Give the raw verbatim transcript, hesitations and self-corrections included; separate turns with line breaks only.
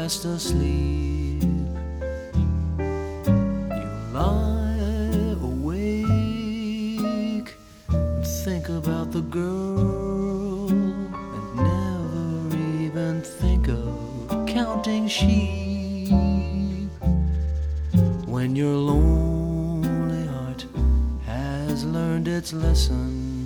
fast asleep. You lie awake and think about the girl and never even think of counting sheep. When your lonely heart has learned its lesson,